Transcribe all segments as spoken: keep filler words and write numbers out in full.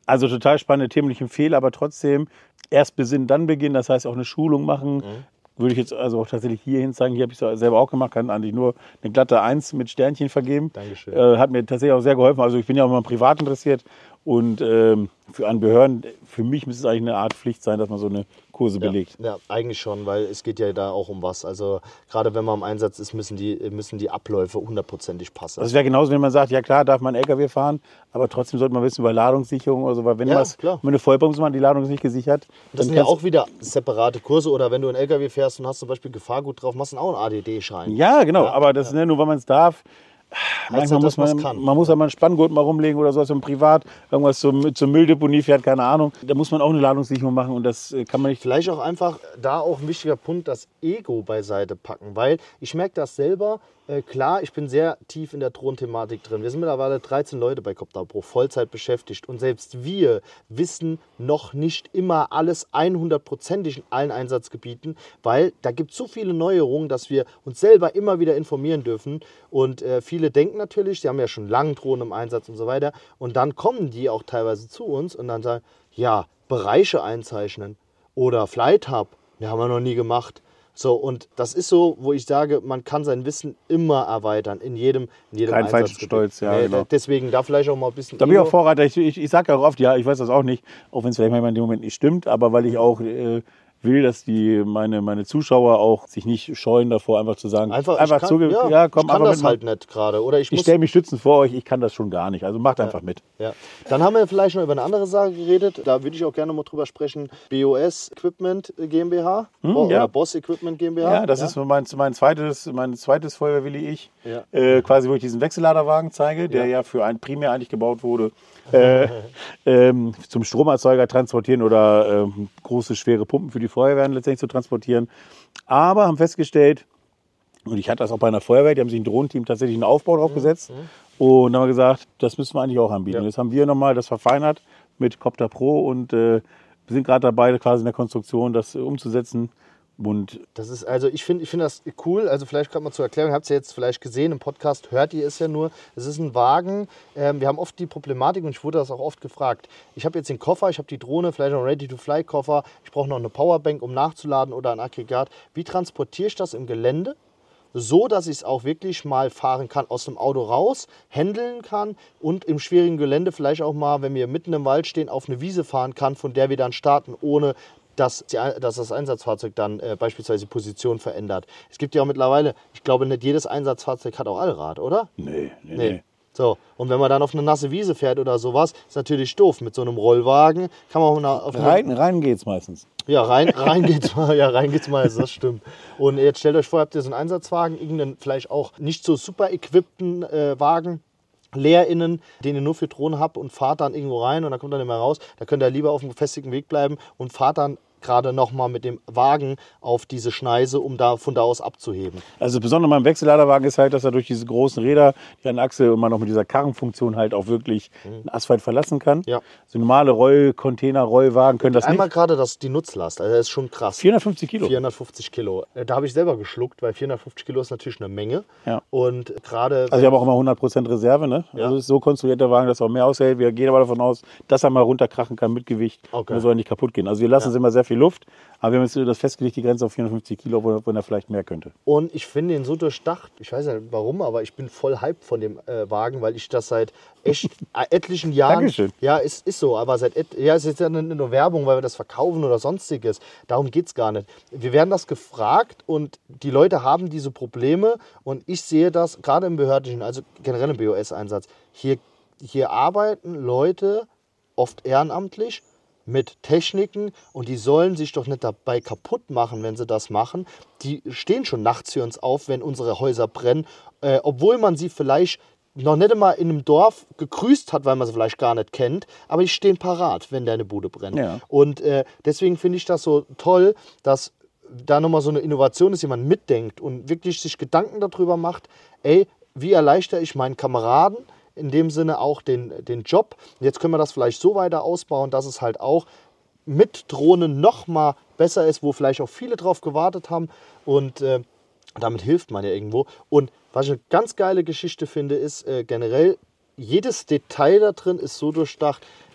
Also total spannende Themen, ich empfehle aber trotzdem erst besinnen, dann beginnen. Das heißt auch eine Schulung machen. Mhm. Würde ich jetzt also auch tatsächlich hierhin zeigen. Hier habe ich es selber auch gemacht, kann eigentlich nur eine glatte Eins mit Sternchen vergeben. Dankeschön. Äh, hat mir tatsächlich auch sehr geholfen. Also ich bin ja auch immer privat interessiert und ähm, für an Behörden, für mich müsste es eigentlich eine Art Pflicht sein, dass man so eine Kurse ja, belegt. Ja, eigentlich schon, weil es geht ja da auch um was. Also gerade wenn man im Einsatz ist, müssen die, müssen die Abläufe hundertprozentig passen. Das wäre genauso, wenn man sagt, ja klar, darf man L K W fahren, aber trotzdem sollte man wissen über Ladungssicherung oder so, weil wenn ja, was, wenn eine Vollbremse macht, die Ladung ist nicht gesichert. Das sind ja auch wieder separate Kurse, oder wenn du einen L K W fährst und hast zum Beispiel Gefahrgut drauf, machst du auch einen A D D-Schein. Ja, genau, ja, aber das ja. ist ne, nur, weil man es darf. Manchmal muss man, kann. man muss ja mal einen Spanngurt mal rumlegen oder so, so privat, irgendwas zum, zur Mülldeponie fährt, keine Ahnung. Da muss man auch eine Ladungssicherung machen und das kann man nicht. Vielleicht auch einfach da auch ein wichtiger Punkt, das Ego beiseite packen, weil ich merke das selber. Äh, klar, ich bin sehr tief in der Drohnenthematik drin. Wir sind mittlerweile dreizehn Leute bei Copter Pro, Vollzeit beschäftigt. Und selbst wir wissen noch nicht immer alles hundertprozentig in allen Einsatzgebieten, weil da gibt es so viele Neuerungen, dass wir uns selber immer wieder informieren dürfen. Und äh, viele denken natürlich, sie haben ja schon lange Drohnen im Einsatz und so weiter. Und dann kommen die auch teilweise zu uns und dann sagen, ja, Bereiche einzeichnen oder Flight Hub, ja, haben wir noch nie gemacht. So, und das ist so, wo ich sage, man kann sein Wissen immer erweitern, in jedem, in jedem Kein falschen Stolz, ja, nee, genau. Deswegen da vielleicht auch mal ein bisschen... Da bin ich auch Vorreiter. Ich, ich, ich sage ja auch oft, ja, ich weiß das auch nicht, auch wenn es vielleicht manchmal in dem Moment nicht stimmt, aber weil ich auch äh, will, dass die meine, meine Zuschauer auch sich nicht scheuen davor, einfach zu sagen, einfach, einfach kann, zuge ja, ja, komm, ich kann einfach das halt nicht gerade. Oder ich ich stelle mich schützend vor euch, ich kann das schon gar nicht. Also macht ja, einfach mit. Ja. Dann haben wir vielleicht noch über eine andere Sache geredet. Da würde ich auch gerne mal drüber sprechen. B O S Equipment GmbH hm, oder ja. Boss Equipment GmbH. Ja, das ja. ist mein, mein zweites, mein zweites Feuerwehrwilli ich. Ja. Äh, quasi, wo ich diesen Wechselladerwagen zeige, der ja, ja für ein primär eigentlich gebaut wurde. Äh, ähm, zum Stromerzeuger transportieren oder ähm, große, schwere Pumpen für die Feuerwehren letztendlich zu transportieren. Aber haben festgestellt, und ich hatte das auch bei einer Feuerwehr, die haben sich ein Drohnenteam tatsächlich einen Aufbau drauf gesetzt. Mhm. Und dann haben wir gesagt, das müssen wir eigentlich auch anbieten. Ja. Und jetzt haben wir nochmal das verfeinert mit Copter Pro und äh, wir sind gerade dabei, quasi in der Konstruktion das äh, umzusetzen. Und das ist, also ich finde ich find das cool, also vielleicht gerade mal zur Erklärung, ihr habt es ja jetzt vielleicht gesehen, im Podcast hört ihr es ja nur, es ist ein Wagen, ähm, wir haben oft die Problematik und ich wurde das auch oft gefragt, ich habe jetzt den Koffer, ich habe die Drohne, vielleicht noch einen Ready-to-Fly-Koffer, ich brauche noch eine Powerbank, um nachzuladen oder ein Aggregat, wie transportiere ich das im Gelände? So, dass ich es auch wirklich mal fahren kann, aus dem Auto raus, handeln kann und im schwierigen Gelände vielleicht auch mal, wenn wir mitten im Wald stehen, auf eine Wiese fahren kann, von der wir dann starten, ohne dass, die, dass das Einsatzfahrzeug dann äh, beispielsweise die Position verändert. Es gibt ja auch mittlerweile, ich glaube, nicht jedes Einsatzfahrzeug hat auch Allrad, oder? Nee, nee, nee. nee. So, und wenn man dann auf eine nasse Wiese fährt oder sowas, ist natürlich doof. Mit so einem Rollwagen kann man auch auf eine... Rein, rein geht's meistens. Ja, rein, rein geht's mal, ja, rein geht's meistens, das stimmt. Und jetzt stellt euch vor, habt ihr so einen Einsatzwagen, irgendeinen vielleicht auch nicht so super equipten äh, Wagen, leer innen, den ihr nur für Drohnen habt und fahrt dann irgendwo rein und dann kommt dann nicht mehr raus. Da könnt ihr lieber auf dem befestigten Weg bleiben und fahrt dann gerade nochmal mit dem Wagen auf diese Schneise, um da von da aus abzuheben. Also besonders beim Wechselladerwagen ist halt, dass er durch diese großen Räder, die an Achse und man noch mit dieser Karrenfunktion halt auch wirklich mhm. den Asphalt verlassen kann. Ja. So normale Rollcontainer, Rollwagen können das nicht. Einmal gerade das, die Nutzlast, also das ist schon krass. vierhundertfünfzig Kilo. vierhundertfünfzig Kilo. Da habe ich selber geschluckt, weil vierhundertfünfzig Kilo ist natürlich eine Menge. Ja. Und gerade... Also ich habe auch immer hundert Prozent Reserve, ne? Ja. Also es ist so konstruiert der Wagen, dass er auch mehr aushält. Wir gehen aber davon aus, dass er mal runterkrachen kann mit Gewicht. Okay. Und er soll nicht kaputt gehen. Also wir lassen Ja. es immer sehr viel Luft. Aber wir haben jetzt das festgelegt, die Grenze auf vierhundertfünfzig Kilo, wo, wo er vielleicht mehr könnte. Und ich finde ihn so durchdacht, ich weiß nicht warum, aber ich bin voll hyped von dem äh, Wagen, weil ich das seit echt etlichen Jahren... Dankeschön. Ja, ist, ist so, aber seit... Et, ja, es ist ja nicht nur Werbung, weil wir das verkaufen oder sonstiges. Darum geht es gar nicht. Wir werden das gefragt und die Leute haben diese Probleme und ich sehe das gerade im behördlichen, also generell im B O S-Einsatz. Hier, hier arbeiten Leute oft ehrenamtlich mit Techniken und die sollen sich doch nicht dabei kaputt machen, wenn sie das machen. Die stehen schon nachts für uns auf, wenn unsere Häuser brennen, äh, obwohl man sie vielleicht noch nicht einmal in einem Dorf gegrüßt hat, weil man sie vielleicht gar nicht kennt, aber die stehen parat, wenn deine Bude brennt. Ja. Und äh, deswegen finde ich das so toll, dass da nochmal so eine Innovation ist, jemand mitdenkt und wirklich sich Gedanken darüber macht, ey, wie erleichtere ich meinen Kameraden, in dem Sinne auch den, den Job. Jetzt können wir das vielleicht so weiter ausbauen, dass es halt auch mit Drohnen noch mal besser ist, wo vielleicht auch viele drauf gewartet haben und äh, damit hilft man ja irgendwo. Und was ich eine ganz geile Geschichte finde, ist äh, generell, jedes Detail da drin ist so durchdacht.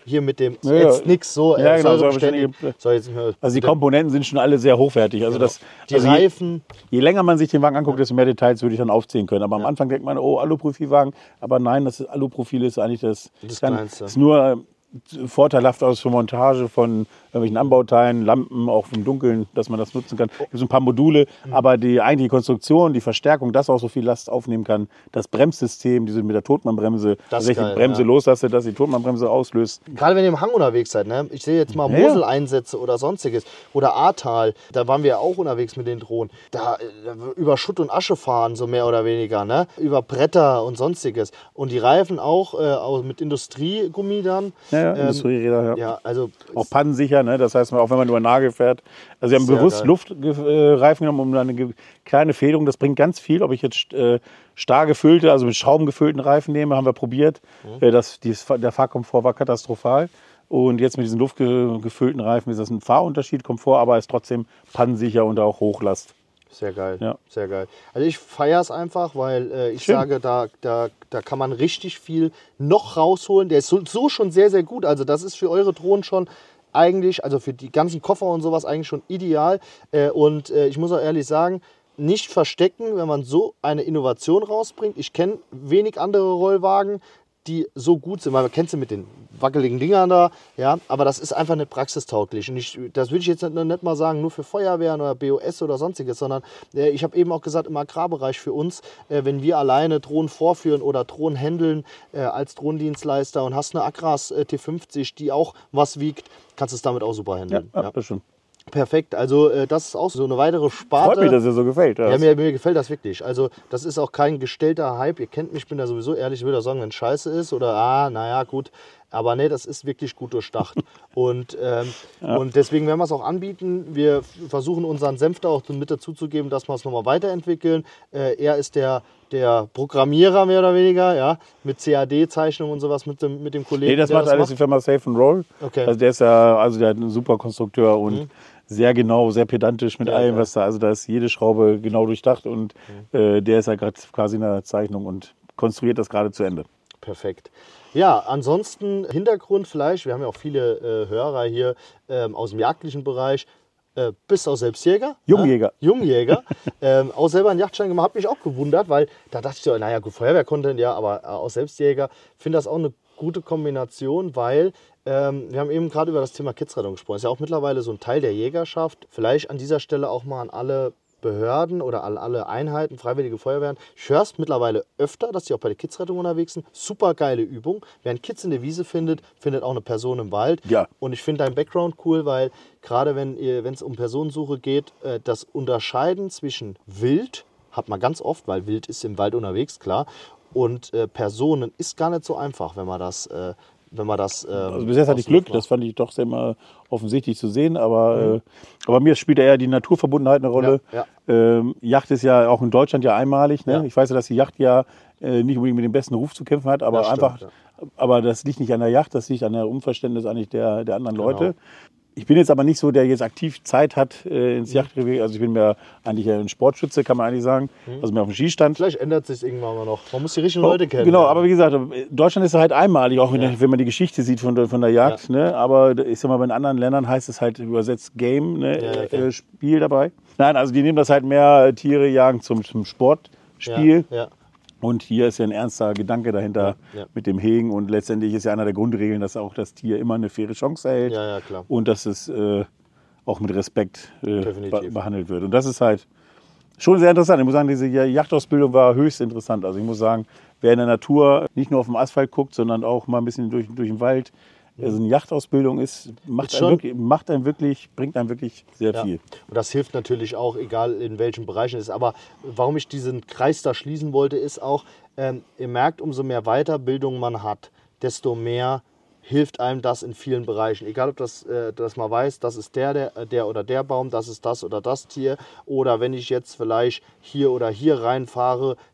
hier mit dem Ja, jetzt ja. nix so, Ja, äh, genau, Säure soll beständig. Soll jetzt nicht mehr, Also die Komponenten sind schon alle sehr hochwertig. Also genau. das, Die also Reifen. Je, je länger man sich den Wagen anguckt, desto mehr Details würde ich dann aufzählen können. Aber am Ja. Anfang denkt man, oh, Aluprofilwagen. Aber nein, das Aluprofil ist eigentlich das, Das kann, Kleinste. ist nur vorteilhaft aus für Montage von irgendwelchen Anbauteilen, Lampen, auch im Dunkeln, dass man das nutzen kann. Es gibt so ein paar Module, Mhm. aber die eigentliche Konstruktion, die Verstärkung, dass auch so viel Last aufnehmen kann, das Bremssystem, diese mit der Totmannbremse, Das dass ich die geil, Bremse ja. loslasse, dass die Totmannbremse auslöst. Gerade wenn ihr im Hang unterwegs seid, ne? Ich sehe jetzt mal Ja, ja. Mosel-Einsätze oder sonstiges. Oder Ahrtal, da waren wir ja auch unterwegs mit den Drohnen. Da, äh, über Schutt und Asche fahren, so mehr oder weniger. Ne? Über Bretter und sonstiges. Und die Reifen auch, äh, auch mit Industriegummi dann. Ja, ja, Ähm, Industrieräder, ja. Ja, also Auch pannensicher, ne? Das heißt, auch wenn man über Nagel fährt. Also wir haben Sehr bewusst geil. Luftreifen genommen, um eine ge- kleine Federung. Das bringt ganz viel. Ob ich jetzt äh, starr gefüllte, also mit Schrauben gefüllten Reifen nehme, haben wir probiert. Mhm. Äh, das, dieses, der Fahrkomfort war katastrophal. Und jetzt mit diesen luftgefüllten Reifen ist das ein Fahrunterschied, Komfort, aber ist trotzdem pannensicher und auch Hochlast. Sehr geil, Ja. sehr geil. Also ich feiere es einfach, weil äh, ich Schön. sage, da, da, da kann man richtig viel noch rausholen. Der ist so, so schon sehr, sehr gut. Also das ist für eure Drohnen schon eigentlich, also für die ganzen Koffer und sowas eigentlich schon ideal. Äh, und äh, ich muss auch ehrlich sagen, nicht verstecken, wenn man so eine Innovation rausbringt. Ich kenne wenig andere Rollwagen, die so gut sind. Man kennt sie mit den wackeligen Dingern da, ja, aber das ist einfach nicht praxistauglich. Und ich, das würde ich jetzt nicht, nicht mal sagen, nur für Feuerwehren oder B O S oder sonstiges, sondern äh, ich habe eben auch gesagt, im Agrarbereich für uns, äh, wenn wir alleine Drohnen vorführen oder Drohnen handeln äh, als Drohnendienstleister und hast eine Agras äh, T fünfzig, die auch was wiegt, kannst du es damit auch super Ja, handeln. ja, Ja. das stimmt. Perfekt, also äh, das ist auch so eine weitere Sparte. Freut mich, dass dir so gefällt. Ja, Das. mir, mir gefällt das wirklich. Also, das ist auch kein gestellter Hype. Ihr kennt mich, ich bin da sowieso ehrlich, ich würde auch sagen, wenn es scheiße ist oder, ah, naja, gut. Aber nee, das ist wirklich gut durchdacht. Und, ähm, Ja. und deswegen werden wir es auch anbieten. Wir f- versuchen unseren Senf da auch mit dazu zu geben, dass wir es nochmal weiterentwickeln. Äh, er ist der, der Programmierer mehr oder weniger, ja, mit C A D-Zeichnungen und sowas mit dem, mit dem Kollegen. Nee, das der macht alles die Firma Safe and Roll. Okay. Also der ist ja, also der hat einen super Konstrukteur und Mhm. sehr genau, sehr pedantisch mit Ja, allem, geil. was da, also da ist jede Schraube genau durchdacht und äh, der ist ja gerade quasi in der Zeichnung und konstruiert das gerade zu Ende. Perfekt. Ja, ansonsten Hintergrund vielleicht, wir haben ja auch viele äh, Hörer hier ähm, aus dem jagdlichen Bereich. Äh, bist auch selbst Jäger? Jungjäger. Ja? Jungjäger. ähm, auch selber einen Jagdschein gemacht, hat mich auch gewundert, weil da dachte ich so, naja, gut, Feuerwehr-Content, ja, aber äh, auch Selbstjäger. Finde das auch eine gute Kombination, weil ähm, wir haben eben gerade über das Thema Kidsrettung gesprochen. Ist ja auch mittlerweile so ein Teil der Jägerschaft. Vielleicht an dieser Stelle auch mal an alle Behörden oder an alle Einheiten, Freiwillige Feuerwehren. Ich höre es mittlerweile öfter, dass die auch bei der Kidsrettung unterwegs sind. Super geile Übung. Wer einen Kids in der Wiese findet, findet auch eine Person im Wald. Ja. Und ich finde dein Background cool, weil gerade wenn ihr- wenn es um Personensuche geht, äh, das Unterscheiden zwischen Wild, hat man ganz oft, weil Wild ist im Wald unterwegs, klar, und äh, Personen ist gar nicht so einfach, wenn man das, äh, wenn man das. Ähm, Also bis jetzt hatte ich aus dem Glück, macht. das fand ich doch sehr mal offensichtlich zu sehen, aber, äh, aber mir spielt eher die Naturverbundenheit eine Rolle. Ja, Ähm, Yacht ist ja auch in Deutschland ja einmalig. Ne? Ja. Ich weiß ja, dass die Yacht ja äh, nicht unbedingt mit dem besten Ruf zu kämpfen hat, aber Das stimmt, einfach, ja. aber das liegt nicht an der Yacht, das liegt an der Unverständnis eigentlich der, der anderen Genau. Leute. Ich bin jetzt aber nicht so, der jetzt aktiv Zeit hat äh, ins Yachtrevier. Also ich bin mehr eigentlich ein Sportschütze, kann man eigentlich sagen. Also mehr auf dem Skistand. Vielleicht ändert sich irgendwann mal noch. Man muss die richtigen Oh, Leute kennen. Genau, aber wie gesagt, Deutschland ist halt einmalig, auch wenn, Ja. wenn man die Geschichte sieht von der, von der Jagd. Ne? Aber ich sag mal, bei anderen Ländern heißt es halt übersetzt Game, ne? Ja, ja, klar. äh, Spiel dabei. Nein, also die nehmen das halt mehr äh, Tiere jagen zum, zum Sportspiel. Ja, ja. Und hier ist ja ein ernster Gedanke dahinter Ja, ja. mit dem Hegen. Und letztendlich ist ja einer der Grundregeln, dass auch das Tier immer eine faire Chance erhält. Ja, ja, klar. Und dass es äh, auch mit Respekt äh, Definitiv. be behandelt wird. Und das ist halt schon sehr interessant. Ich muss sagen, diese Jagdausbildung war höchst interessant. Also ich muss sagen, wer in der Natur nicht nur auf dem Asphalt guckt, sondern auch mal ein bisschen durch, durch den Wald, also eine Jagdausbildung ist, macht, Ist einen schon- wirklich, macht einen wirklich, bringt einem wirklich sehr Ja. viel. Und das hilft natürlich auch, egal in welchen Bereichen es ist. Aber warum ich diesen Kreis da schließen wollte, ist auch, ähm, ihr merkt, umso mehr Weiterbildung man hat, desto mehr hilft einem das in vielen Bereichen. Egal, ob das, äh, dass man weiß, das ist der, der, der oder der Baum, das ist das oder das Tier. Oder wenn ich jetzt vielleicht hier oder hier reinfahre,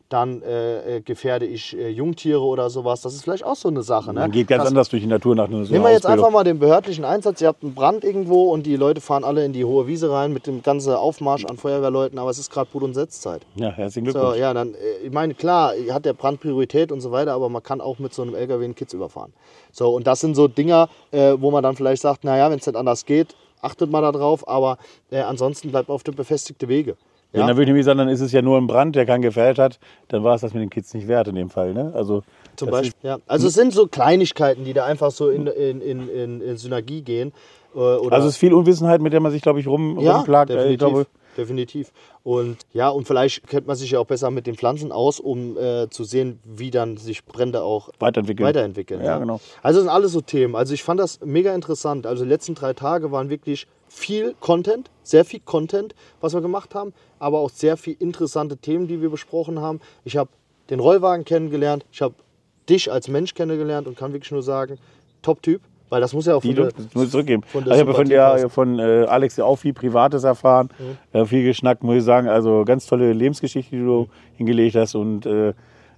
dann äh, gefährde ich äh, Jungtiere oder sowas. Das ist vielleicht auch so eine Sache. Ne? Man geht ganz das, anders durch die Natur nach einer so Nehmen wir jetzt Ausbildung. einfach mal den behördlichen Einsatz. Ihr habt einen Brand irgendwo und die Leute fahren alle in die hohe Wiese rein mit dem ganzen Aufmarsch an Feuerwehrleuten, aber es ist gerade Brut- und Setzzeit. Ja, herzlichen Glückwunsch. So, ja, dann, äh, ich meine, klar, hat der Brand Priorität und so weiter, aber man kann auch mit so einem L K W einen Kids überfahren. So, und das sind so Dinger, äh, wo man dann vielleicht sagt, naja, wenn es nicht anders geht, achtet mal da drauf, aber äh, ansonsten bleibt man auf dem befestigten Wege. Ja, Ja? dann würde ich nämlich sagen, dann ist es ja nur ein Brand, der keinen gefährdet hat. Dann war es das mit den Kids nicht wert in dem Fall. Ne? Also, Zum Beispiel. Ja. Also es sind so Kleinigkeiten, die da einfach so in, in, in, in, in Synergie gehen. Äh, oder also es ist viel Unwissenheit, mit der man sich, glaube ich, rum, ja, rumplagt. definitiv. Ich glaube, Definitiv. Und ja, und vielleicht kennt man sich ja auch besser mit den Pflanzen aus, um äh, zu sehen, wie dann sich Brände auch weiterentwickeln. weiterentwickeln. Ja, Ja, genau. Also das sind alles so Themen. Also ich fand das mega interessant. Also die letzten drei Tage waren wirklich viel Content, sehr viel Content, was wir gemacht haben, aber auch sehr viel interessante Themen, die wir besprochen haben. Ich habe den Rollwagen kennengelernt, ich habe dich als Mensch kennengelernt und kann wirklich nur sagen, Top-Typ. Weil das muss ja auch von Die der, muss ich zurückgeben. von Also der ich habe von, Sympathie der, passen. von äh, Alex ja auch viel Privates erfahren, Mhm. äh, viel geschnackt, muss ich sagen. Also ganz tolle Lebensgeschichte, die du Mhm. hingelegt hast. Und äh,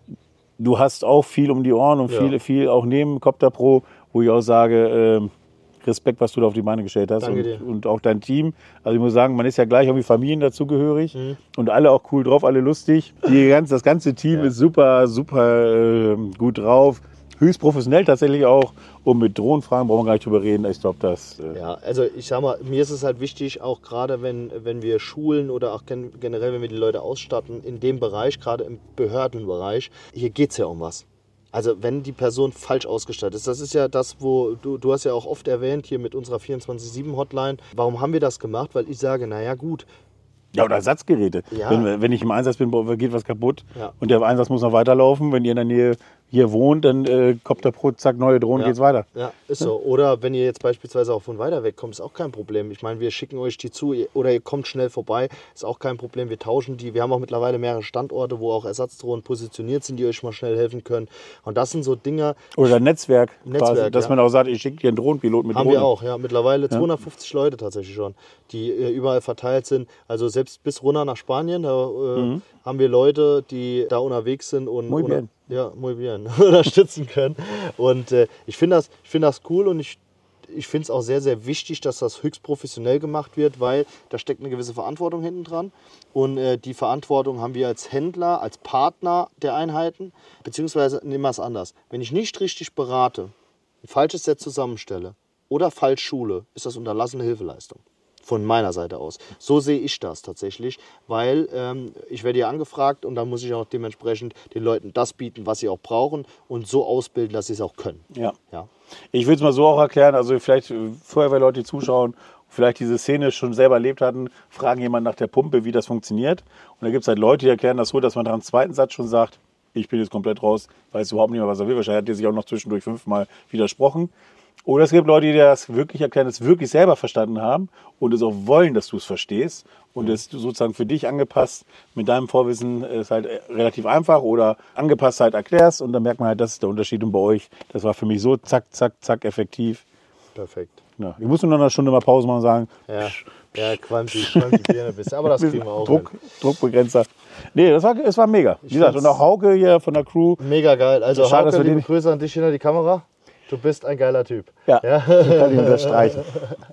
du hast auch viel um die Ohren und Ja. viel, viel auch neben Copter Pro, wo ich auch sage, äh, Respekt, was du da auf die Beine gestellt hast. Danke und, dir. und auch dein Team. Also ich muss sagen, man ist ja gleich irgendwie Familien dazugehörig Mhm. und alle auch cool drauf, alle lustig. Die ganz, das ganze Team Ja. ist super, super äh, gut drauf. Höchst professionell tatsächlich auch. Und mit Drohnenfragen brauchen wir gar nicht drüber reden. Ich glaube, das... Äh, Ja, also ich sag mal, mir ist es halt wichtig, auch gerade wenn, wenn wir Schulen oder auch gen- generell, wenn wir die Leute ausstatten, in dem Bereich, gerade im Behördenbereich, hier geht es ja um was. Also wenn die Person falsch ausgestattet ist, das ist ja das, wo du, du hast ja auch oft erwähnt, hier mit unserer vierundzwanzig sieben Hotline, warum haben wir das gemacht? Weil ich sage, naja gut, Ja, oder Ersatzgeräte. Ja. Wenn, wenn ich im Einsatz bin, geht was kaputt Ja. und der Einsatz muss noch weiterlaufen. Wenn ihr in der Nähe hier wohnt, dann äh, Copter Pro, zack, neue Drohnen, Ja. geht's weiter. Ja, ist so. Oder wenn ihr jetzt beispielsweise auch von weiter weg kommt, ist auch kein Problem. Ich meine, wir schicken euch die zu ihr- oder ihr kommt schnell vorbei, ist auch kein Problem. Wir tauschen die. Wir haben auch mittlerweile mehrere Standorte, wo auch Ersatzdrohnen positioniert sind, die euch mal schnell helfen können. Und das sind so Dinge, Oder Netzwerk, Netzwerk, quasi, dass ja. man auch sagt, ich schicke dir einen Drohnenpilot mit haben Drohne. wir auch. Ja, mittlerweile zweihundertfünfzig Leute tatsächlich schon, die äh, überall verteilt sind. Also selbst bis runter nach Spanien, da äh, haben wir Leute, die da unterwegs sind und Muy una- bien. ja, muy bien, unterstützen können. Und äh, ich finde das, ich find das cool und ich, ich finde es auch sehr, sehr wichtig, dass das höchst professionell gemacht wird, weil da steckt eine gewisse Verantwortung hinten dran. Und äh, die Verantwortung haben wir als Händler, als Partner der Einheiten, beziehungsweise nehmen wir es anders. Wenn ich nicht richtig berate, ein falsches Set zusammenstelle oder falsch schule, ist das unterlassene Hilfeleistung. Von meiner Seite aus. So sehe ich das tatsächlich, weil ähm, ich werde ja angefragt und dann muss ich auch dementsprechend den Leuten das bieten, was sie auch brauchen und so ausbilden, dass sie es auch können. Ja. Ja. Ich will es mal so auch erklären, also vielleicht äh, Feuerwehrleute, die zuschauen, vielleicht diese Szene schon selber erlebt hatten, fragen jemanden nach der Pumpe, wie das funktioniert. Und da gibt es halt Leute, die erklären das so, dass man nach dem zweiten Satz schon sagt, ich bin jetzt komplett raus, weiß überhaupt nicht mehr, was er will. Wahrscheinlich hat er sich auch noch zwischendurch fünfmal widersprochen. Oder es gibt Leute, die das wirklich erklären, es wirklich selber verstanden haben und es auch wollen, dass du es verstehst und es sozusagen für dich angepasst mit deinem Vorwissen ist halt relativ einfach oder angepasst halt erklärst und dann merkt man halt, das ist der Unterschied. Und bei euch, das war für mich so zack, zack, zack effektiv. Perfekt. Ja, ich muss nur noch eine Stunde mal Pause machen und sagen, Ja, ja qualmt die, qualmt die Birne ein bisschen, aber das kriegen wir auch Druck, hin. Druckbegrenzer. Nee, das war, es war mega. Wie gesagt, und find's- auch Hauke hier von der Crew. Mega geil. Also Schade, dass Hauke, wir liebe den- Grüße an dich hinter die Kamera. Du bist ein geiler Typ. Ja, kann ich unterstreichen.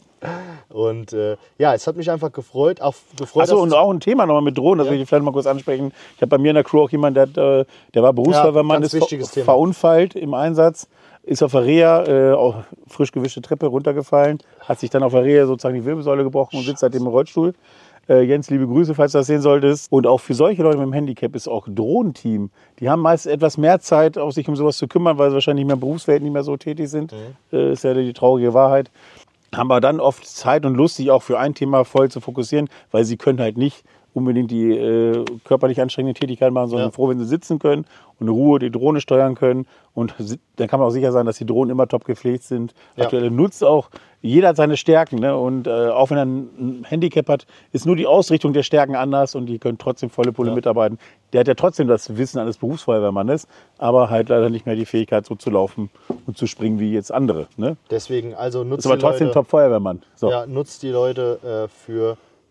Und äh, ja, es hat mich einfach gefreut. Auch gefreut Achso, dass und es- auch ein Thema nochmal mit Drohnen, das Ja. will ich vielleicht mal kurz ansprechen. Ich habe bei mir in der Crew auch jemanden, der, hat, äh, der war Berufsfeuerwehrmann, ganz ist wichtiges ver Thema. verunfallt im Einsatz, ist auf der Reha, äh, auch frisch gewischte Treppe runtergefallen, hat sich dann auf der Reha sozusagen die Wirbelsäule gebrochen und sitzt seitdem im Rollstuhl. Äh, Jens, liebe Grüße, falls du das sehen solltest. Und auch für solche Leute mit dem Handicap ist auch Drohnenteam. Die haben meist etwas mehr Zeit, auch sich um sowas zu kümmern, weil sie wahrscheinlich nicht mehr im Berufsfeld nicht mehr so tätig sind. Äh, ist ja die traurige Wahrheit. Haben wir dann oft Zeit und Lust, sich auch für ein Thema voll zu fokussieren, weil sie können halt nicht unbedingt die äh, körperlich anstrengende Tätigkeit machen, sondern Ja. froh, wenn sie sitzen können und in Ruhe die Drohne steuern können. Und si- dann kann man auch sicher sein, dass die Drohnen immer top gepflegt sind. Ja. Aktuell nutzt auch, jeder hat seine Stärken. Ne? Und äh, auch wenn er ein Handicap hat, ist nur die Ausrichtung der Stärken anders und die können trotzdem volle Pulle Ja. mitarbeiten. Der hat ja trotzdem das Wissen eines Berufsfeuerwehrmannes, aber halt leider nicht mehr die Fähigkeit, so zu laufen und zu springen wie jetzt andere. Ne? Deswegen, also nutzt Ist aber die trotzdem Leute, Top-Feuerwehrmann. So. ja, nutzt die Leute äh, für die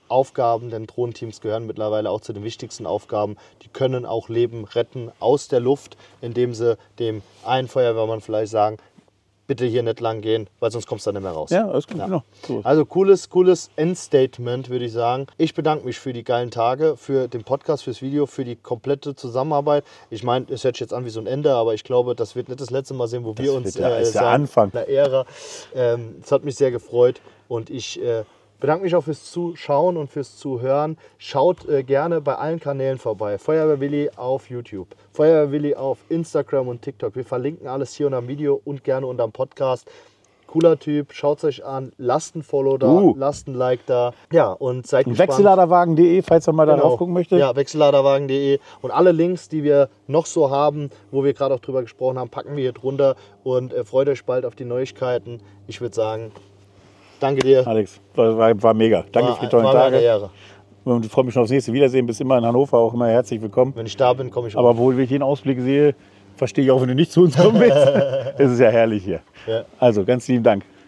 Aufgaben, denn Drohnenteams gehören mittlerweile auch zu den wichtigsten Aufgaben. Die können auch Leben retten aus der Luft, indem sie dem einen Feuerwehrmann vielleicht sagen, bitte hier nicht lang gehen, weil sonst kommst du dann nicht mehr raus. Ja, alles gut. Ja. Genau. So. Also cooles, cooles Endstatement, würde ich sagen. Ich bedanke mich für die geilen Tage, für den Podcast, fürs Video, für die komplette Zusammenarbeit. Ich meine, es hört sich jetzt an wie so ein Ende, aber ich glaube, das wird nicht das letzte Mal sein, wo das wir uns ja, äh, ist der Anfang. Der Ära. Ähm, es hat mich sehr gefreut und ich äh, bedanke mich auch fürs Zuschauen und fürs Zuhören. Schaut äh, gerne bei allen Kanälen vorbei. Feuerwehr Willi auf YouTube, Feuerwehr Willi auf Instagram und TikTok. Wir verlinken alles hier unter dem Video und gerne unter dem Podcast. Cooler Typ, schaut es euch an, lasst ein Follow da, uh. lasst ein Like da. Ja, und seid gespannt. Wechselladerwagen punkt de, falls man mal genau. darauf gucken möchte. Ja, Wechselladerwagen punkt de. Und alle Links, die wir noch so haben, wo wir gerade auch drüber gesprochen haben, packen wir hier drunter. Und äh, freut euch bald auf die Neuigkeiten. Ich würde sagen, danke dir. Alex, war, war, war mega. Danke war, für die tollen war Tage. Eine Ehre. Und ich freue mich schon aufs nächste Wiedersehen. Bis immer in Hannover, auch immer herzlich willkommen. Wenn ich da bin, komme ich auch. Aber wo ich den Ausblick sehe, verstehe ich auch, wenn du nicht zu uns kommen willst. Es ist ja herrlich hier. Ja. Also, ganz lieben Dank.